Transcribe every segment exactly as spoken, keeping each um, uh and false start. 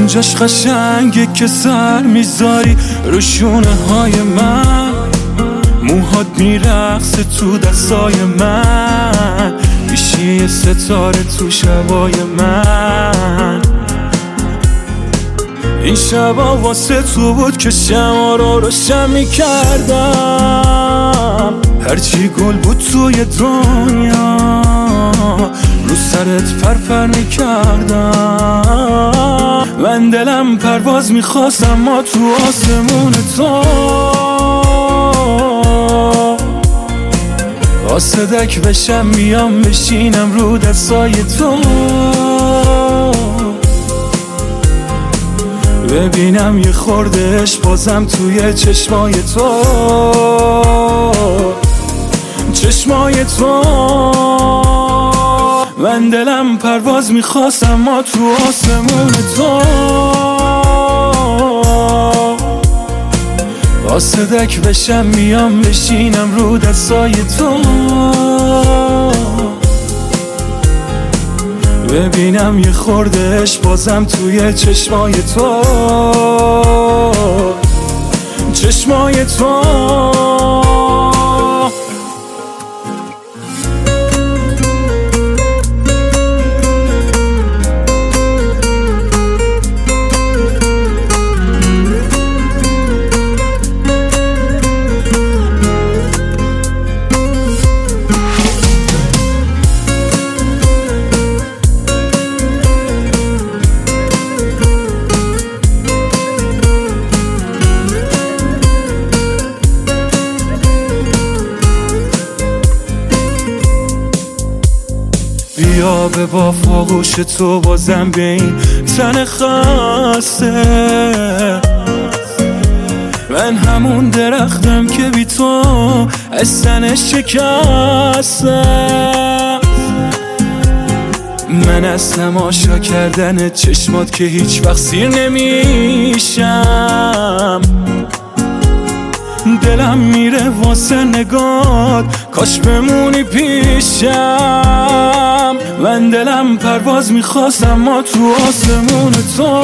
اونجاش قشنگه که سر میذاری رو شونه های من، موهات میرقصه تو دستای من، میشی یه ستاره تو شبای من. این شبا واسه تو بود که شما رو روشن میکردم، هرچی گل بود توی دنیا رو سرت پرپر میکردم. من دلم پرواز میخواست اما تو آسمون تو قاصدک بشم میام بشینم رو دستای تو، ببینم یه خوردهش بازم توی چشمای تو، چشمای تو. من دلم پرواز میخواست اما تو آسمون تو قاصدک بشم میام بشینم رو دستای تو، ببینم یه خوردهش بازم توی چشمای تو، چشمای تو. بیا به با فاغوش تو بازم به این تن خسته، من همون درختم که بی تو از تنش شکستم. من از تماشا کردن چشمات که هیچ وقت سیر نمیشم، دلم میره واسه نگات کاش بمونی پیشم. من دلم پرواز میخواست اما تو آسمون تو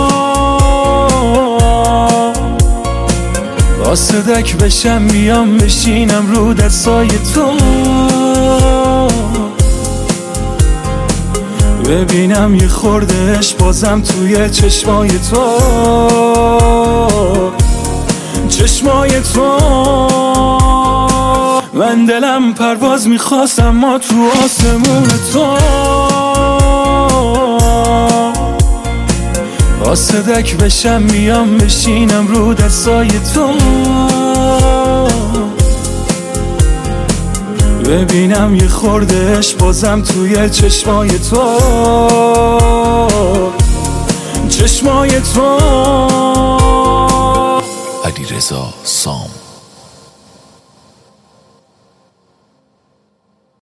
قاصدک بشم میام بشینم رو دستای تو، ببینم یه خوردهش بازم توی چشمای تو، چشمای تو. من دلم پرواز میخواست اما تو آسمون تو قاصدک بشم میام بشینم رو دستای تو، ببینم یه خوردهش بازم توی چشمای تو، چشمای تو. علیرضا سام.